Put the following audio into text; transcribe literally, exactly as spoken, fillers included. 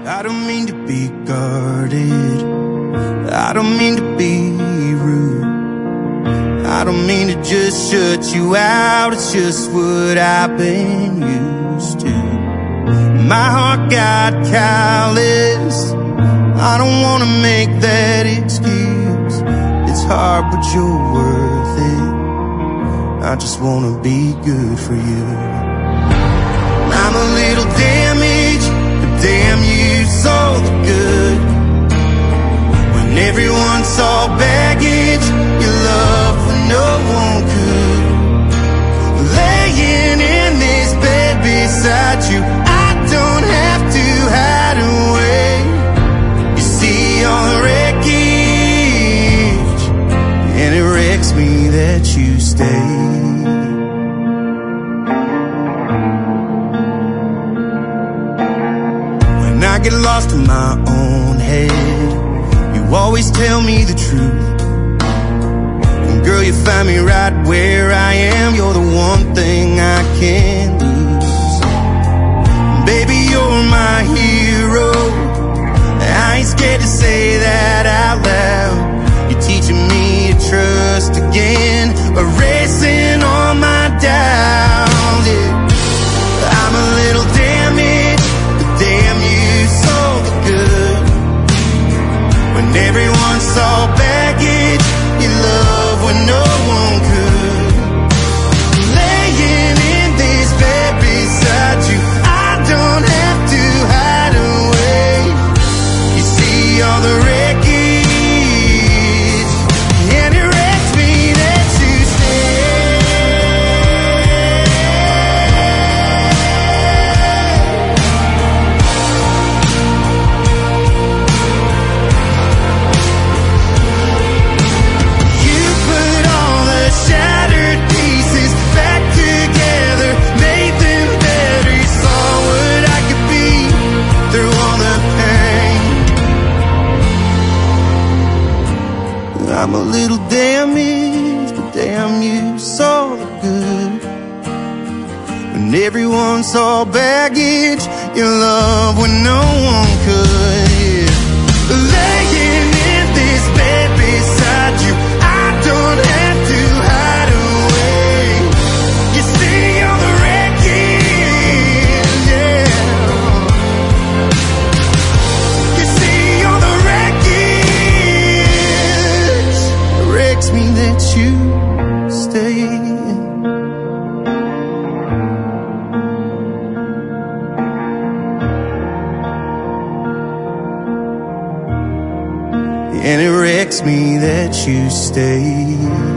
I don't mean to be guarded, I don't mean to be rude, I don't mean to just shut you out, it's just what I've been used to. My heart got callous, I don't wanna make that excuse. It's hard but you're worth it, I just wanna be good for you. I'm a little damaged, but damn you saw the good. When everyone saw baggage, your love when no one could. Laying in this bed beside you, I don't have to hide away. You see all the wreckage, and it wrecks me that you stay. I get lost in my own head, you always tell me the truth. And girl, you find me right where I am, you're the one thing I can't lose. Baby, you're my hero, I ain't scared to say that out loud. You're teaching me to trust again, erasing all my doubts, yeah. I'm a little damaged, but damn you saw the good. When everyone saw baggage, you love when no one could. Laying in this bed beside you, I don't have to hide away. You see all the wreckage, and it wrecks me that you I'm a little damaged, but damn you saw the good. When everyone saw baggage, your love when no one could, yeah. Laying in this bed beside you, I don't have to hide away. You see all the wreckage, yeah. You see all the wreckage, wrecks me that you stay. And it wrecks me that you stay.